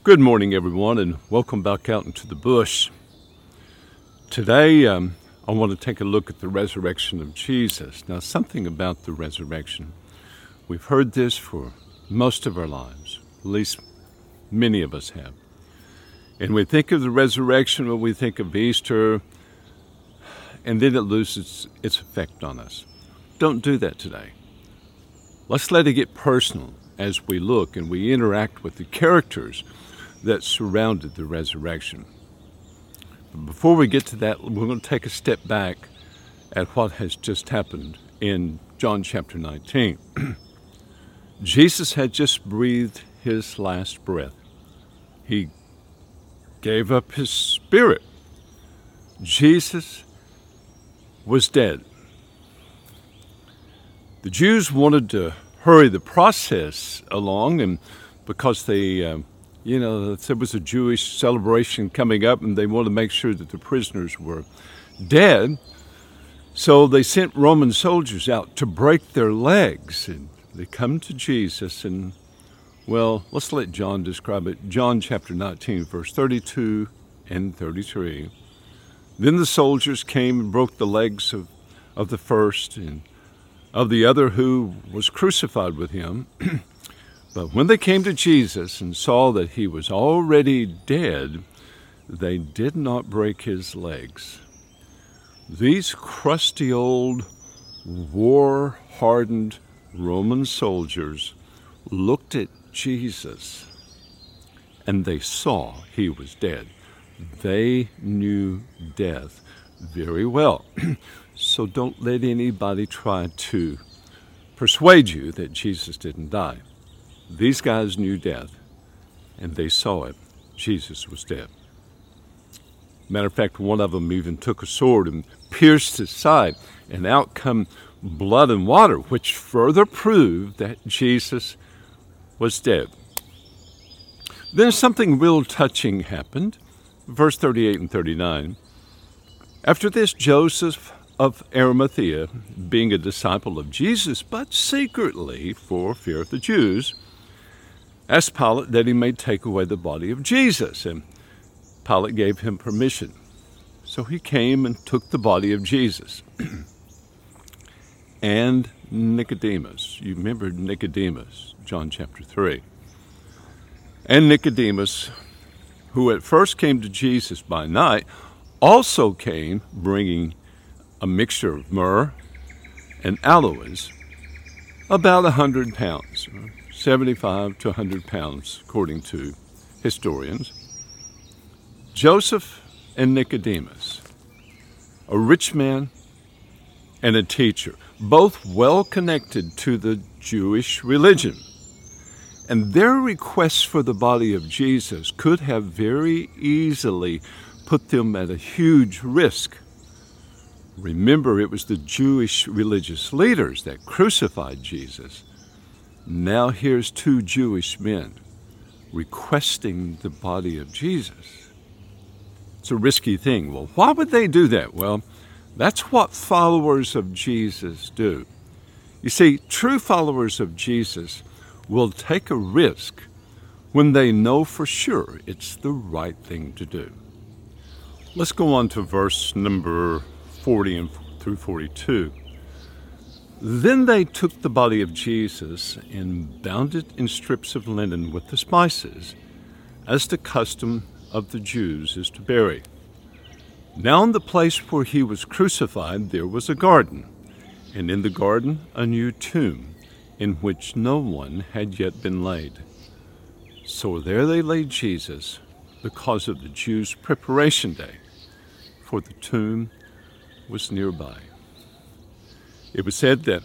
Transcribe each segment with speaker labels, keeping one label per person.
Speaker 1: Good morning, everyone, and welcome back out into the bush. Today, I want to take a look at the resurrection of Jesus. Now, something about the resurrection. We've heard this for most of our lives, at least many of us have. And we think of the resurrection when we think of Easter, and then it loses its effect on us. Don't do that today. Let's let it get personal as we look and we interact with the characters that surrounded the resurrection. But before we get to that, we're going to take a step back at what has just happened in John chapter 19. Jesus had just breathed his last breath. He gave up his spirit. Jesus was dead. The Jews wanted to hurry the process along, and because there was a Jewish celebration coming up, and they wanted to make sure that the prisoners were dead. So they sent Roman soldiers out to break their legs. And they come to Jesus, and, well, let's let John describe it. John chapter 19, verse 32 and 33. Then the soldiers came and broke the legs of the first and of the other who was crucified with him. But when they came to Jesus and saw that he was already dead, they did not break his legs. These crusty old, war-hardened Roman soldiers looked at Jesus and they saw he was dead. They knew death very well. So don't let anybody try to persuade you that Jesus didn't die. These guys knew death, and they saw it. Jesus was dead. Matter of fact, one of them even took a sword and pierced his side, and out come blood and water, which further proved that Jesus was dead. Then something real touching happened. Verse 38 and 39. After this, Joseph of Arimathea, being a disciple of Jesus, but secretly for fear of the Jews, asked Pilate that he may take away the body of Jesus, and Pilate gave him permission. So he came and took the body of Jesus. And Nicodemus, you remember Nicodemus, John chapter 3. And Nicodemus, who at first came to Jesus by night, also came bringing a mixture of myrrh and aloes, about 100 pounds. 75 to 100 pounds, according to historians. Joseph and Nicodemus, a rich man and a teacher, both well connected to the Jewish religion. And their requests for the body of Jesus could have very easily put them at a huge risk. Remember, it was the Jewish religious leaders that crucified Jesus. Now here's two Jewish men requesting the body of Jesus. It's a risky thing. Well, why would they do that? Well, that's what followers of Jesus do. You see, true followers of Jesus will take a risk when they know for sure it's the right thing to do. Let's go on to verse number 40 and through 42. Then they took the body of Jesus and bound it in strips of linen with the spices, as the custom of the Jews is to bury. Now in the place where he was crucified there was a garden, and in the garden a new tomb, in which no one had yet been laid. So there they laid Jesus, because of the Jews' preparation day, for the tomb was nearby. It was said that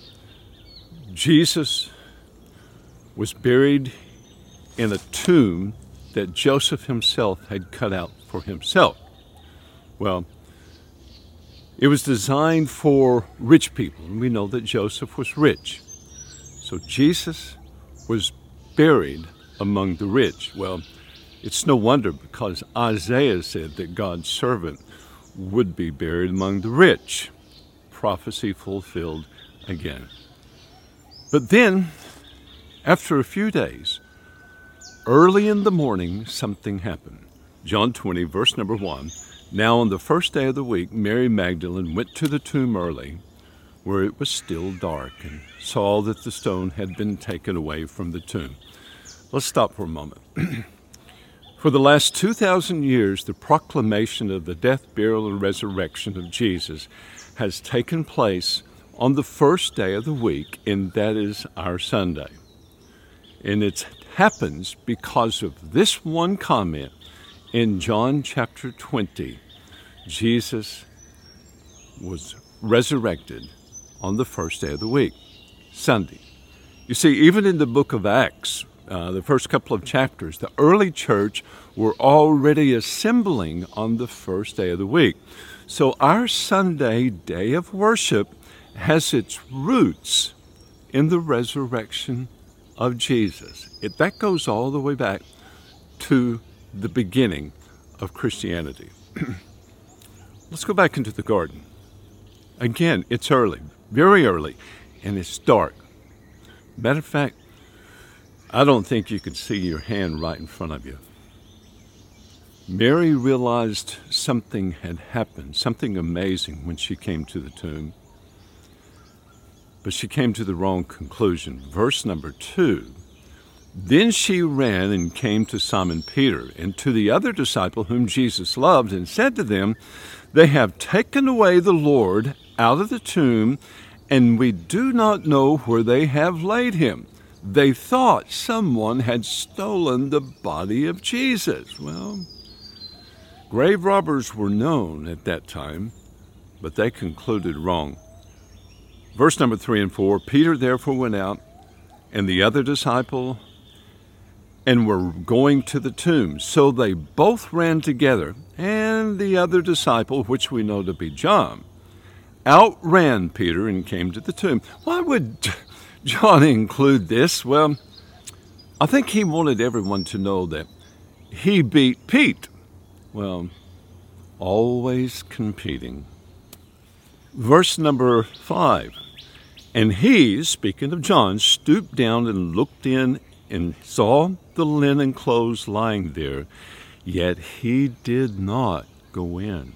Speaker 1: Jesus was buried in a tomb that Joseph himself had cut out for himself. Well, it was designed for rich people, and we know that Joseph was rich. So Jesus was buried among the rich. Well, it's no wonder, because Isaiah said that God's servant would be buried among the rich. Prophecy fulfilled again. But then, after a few days, Early in the morning, something happened. John 20, verse number 1. Now on the first day of the week, Mary Magdalene went to the tomb early, where it was still dark, and saw that the stone had been taken away from the tomb. Let's stop for a moment. For the last 2,000 years, the proclamation of the death, burial, and resurrection of Jesus has taken place on the first day of the week, and that is our Sunday. And it happens because of this one comment in John chapter 20. Jesus was resurrected on the first day of the week, Sunday. You see, even in the book of Acts, the first couple of chapters, the early church were already assembling on the first day of the week. So our Sunday day of worship has its roots in the resurrection of Jesus. That goes all the way back to the beginning of Christianity. Let's go back into the garden. Again, it's early, very early, and it's dark. Matter of fact, I don't think you can see your hand right in front of you. Mary realized something had happened, something amazing when she came to the tomb. But she came to the wrong conclusion. Verse number 2, then she ran and came to Simon Peter and to the other disciple whom Jesus loved and said to them, they have taken away the Lord out of the tomb, and we do not know where they have laid him. They thought someone had stolen the body of Jesus. Well, grave robbers were known at that time, but they concluded wrong. Verse number 3 and 4, Peter therefore went out, and the other disciple, and were going to the tomb. So they both ran together, and the other disciple, which we know to be John, outran Peter and came to the tomb. Why would John include this? Well, I think he wanted everyone to know that he beat Pete. Well, always competing. Verse number 5, and he, speaking of John, stooped down and looked in and saw the linen clothes lying there, yet he did not go in.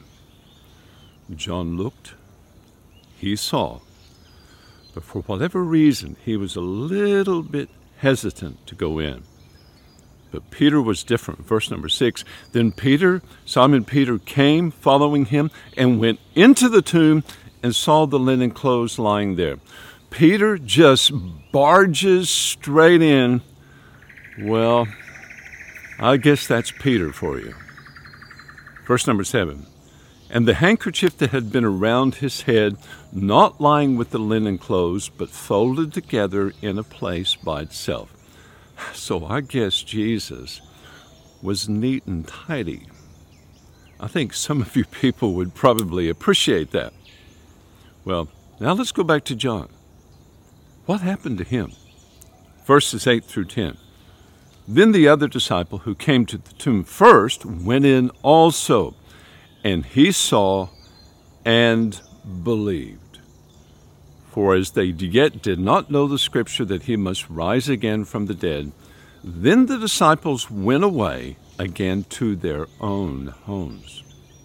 Speaker 1: John looked, he saw, but for whatever reason, he was a little bit hesitant to go in. But Peter was different. Verse number 6, then Simon Peter came following him and went into the tomb and saw the linen clothes lying there. Peter just barges straight in. Well, I guess that's Peter for you. Verse number 7, and the handkerchief that had been around his head, not lying with the linen clothes, but folded together in a place by itself. So I guess Jesus was neat and tidy. I think some of you people would probably appreciate that. Well, now let's go back to John. What happened to him? Verses 8 through 10. Then the other disciple who came to the tomb first went in also, and he saw and believed. For as they yet did not know the scripture that he must rise again from the dead, then the disciples went away again to their own homes.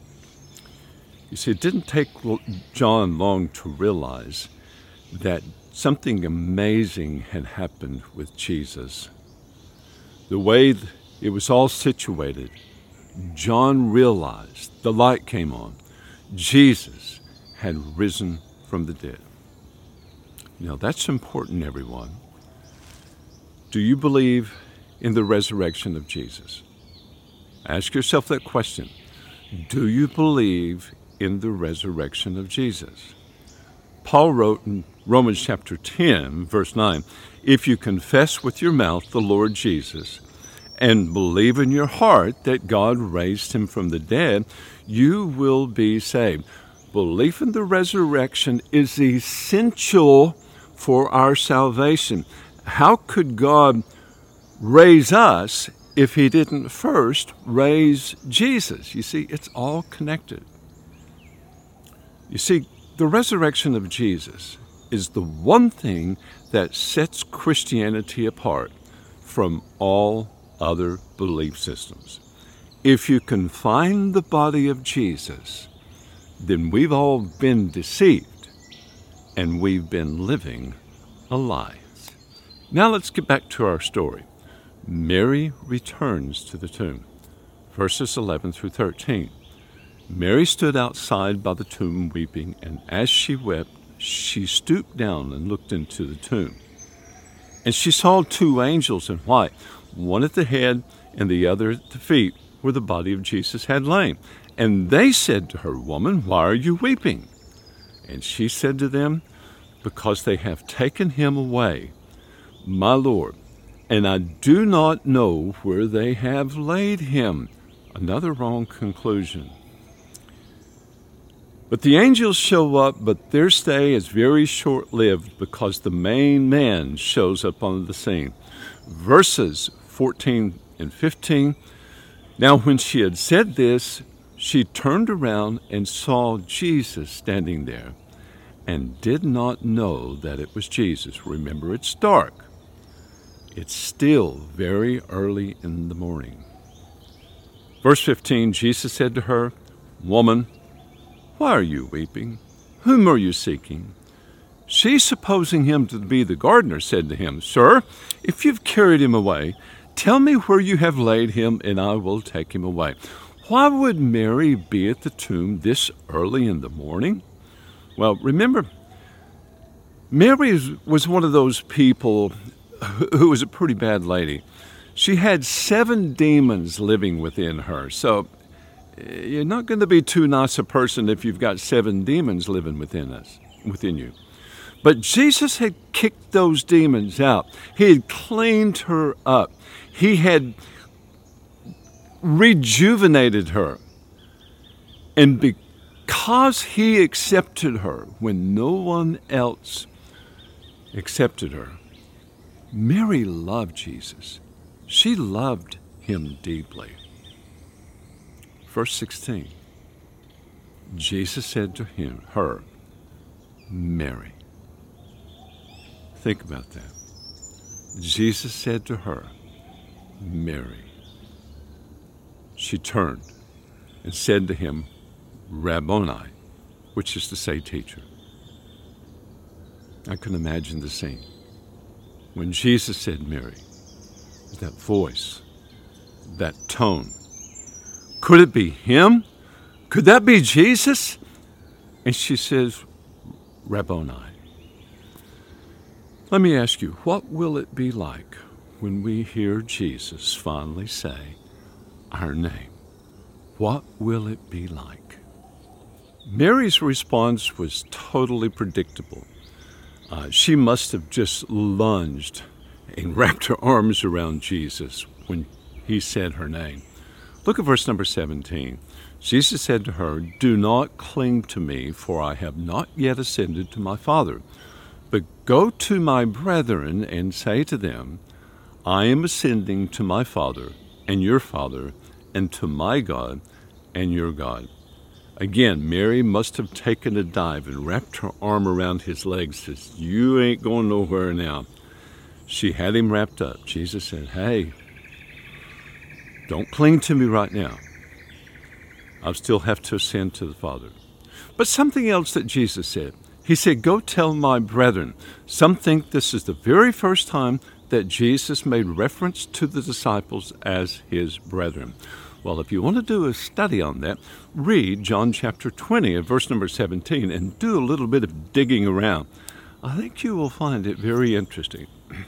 Speaker 1: You see, it didn't take John long to realize that something amazing had happened with Jesus. The way it was all situated, John realized, the light came on, Jesus had risen from the dead. Now that's important, everyone. Do you believe in the resurrection of Jesus? Ask yourself that question. Do you believe in the resurrection of Jesus? Paul wrote in Romans chapter 10, verse 9, if you confess with your mouth the Lord Jesus and believe in your heart that God raised him from the dead, you will be saved. Belief in the resurrection is essential for our salvation. How could God raise us if he didn't first raise Jesus? You see, it's all connected. You see, the resurrection of Jesus is the one thing that sets Christianity apart from all other belief systems. If you can find the body of Jesus, then we've all been deceived and we've been living a lie. Now let's get back to our story. Mary returns to the tomb. Verses 11 through 13. Mary stood outside by the tomb weeping, and as she wept, she stooped down and looked into the tomb. And she saw two angels in white, one at the head and the other at the feet, where the body of Jesus had lain. And they said to her, "Woman, why are you weeping?" And she said to them, "Because they have taken him away, my Lord, and I do not know where they have laid him." Another wrong conclusion. But the angels show up, but their stay is very short-lived because the main man shows up on the scene. Verses 14 and 15. Now when she had said this, she turned around and saw Jesus standing there and did not know that it was Jesus. Remember, it's dark. It's still very early in the morning. Verse 15, Jesus said to her, "Woman, why are you weeping? Whom are you seeking?" She, supposing him to be the gardener, said to him, "Sir, if you've carried him away, tell me where you have laid him, and I will take him away." Why would Mary be at the tomb this early in the morning? Well, remember, Mary was one of those people who was a pretty bad lady. She had 7 demons living within her. So you're not going to be too nice a person if you've got 7 demons living within you. But Jesus had kicked those demons out. He had cleaned her up. He had rejuvenated her. And because he accepted her when no one else accepted her, Mary loved Jesus. She loved him deeply. Verse 16. Jesus said to her, "Mary." Think about that. Jesus said to her, "Mary." She turned and said to him, "Rabboni," which is to say, teacher. I can imagine the scene. When Jesus said Mary, that voice, that tone, could it be him? Could that be Jesus? And she says, "Rabboni." Let me ask you, what will it be like when we hear Jesus finally say our name? What will it be like? Mary's response was totally predictable. She must have just lunged and wrapped her arms around Jesus when he said her name. Look at verse number 17. Jesus said to her, "Do not cling to me, for I have not yet ascended to my Father. But go to my brethren and say to them, I am ascending to my Father and your Father, and to my God and your God." Again, Mary must have taken a dive and wrapped her arm around his legs and says, "You ain't going nowhere now." She had him wrapped up. Jesus said, "Hey, don't cling to me right now. I still have to ascend to the Father." But something else that Jesus said. He said, "Go tell my brethren." Some think this is the very first time that Jesus made reference to the disciples as his brethren. Well, if you want to do a study on that, read John chapter 20 and verse number 17 and do a little bit of digging around. I think you will find it very interesting.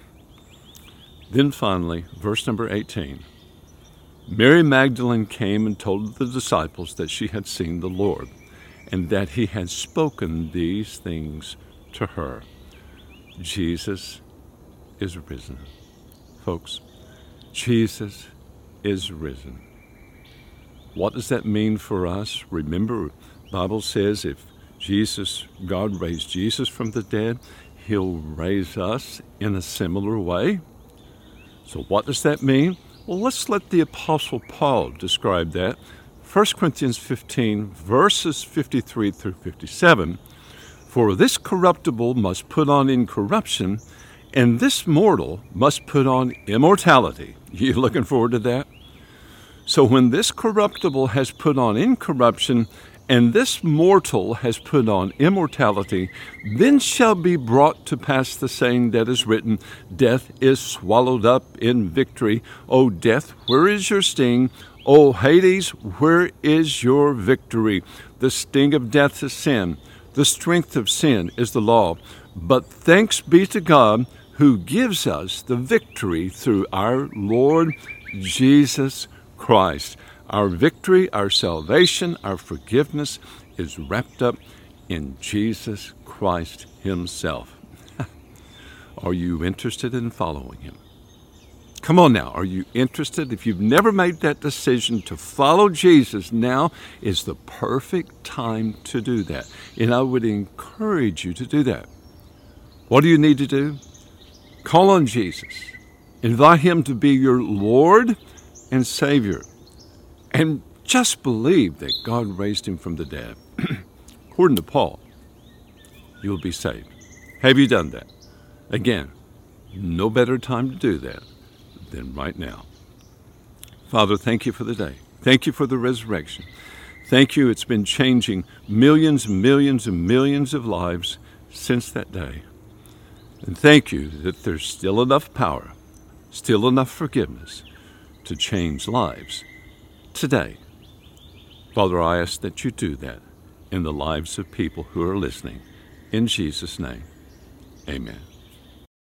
Speaker 1: Then finally, verse number 18. Mary Magdalene came and told the disciples that she had seen the Lord, and that he had spoken these things to her. Jesus is risen. Folks, Jesus is risen. What does that mean for us? Remember, the Bible says if God raised Jesus from the dead, he'll raise us in a similar way. So what does that mean? Well, let's let the Apostle Paul describe that. 1 Corinthians 15, verses 53 through 57. "For this corruptible must put on incorruption, And this mortal must put on immortality. You looking forward to that? So when this corruptible has put on incorruption, and this mortal has put on immortality, then shall be brought to pass the saying that is written, Death is swallowed up in victory. O death, where is your sting? O Hades, where is your victory? The sting of death is sin. The strength of sin is the law. But thanks be to God who gives us the victory through our Lord Jesus Christ. Our victory, our salvation, our forgiveness is wrapped up in Jesus Christ himself. Are you interested in following him? Come on now, are you interested? If you've never made that decision to follow Jesus, now is the perfect time to do that. And I would encourage you to do that. What do you need to do? Call on Jesus. Invite him to be your Lord and Savior. And just believe that God raised him from the dead. According to Paul, you'll be saved. Have you done that? Again, no better time to do that than right now. Father, thank you for the day. Thank you for the resurrection. Thank you. It's been changing millions and millions and millions of lives since that day. And thank you that there's still enough power, still enough forgiveness to change lives today. Father, I ask that you do that in the lives of people who are listening. In Jesus' name, amen.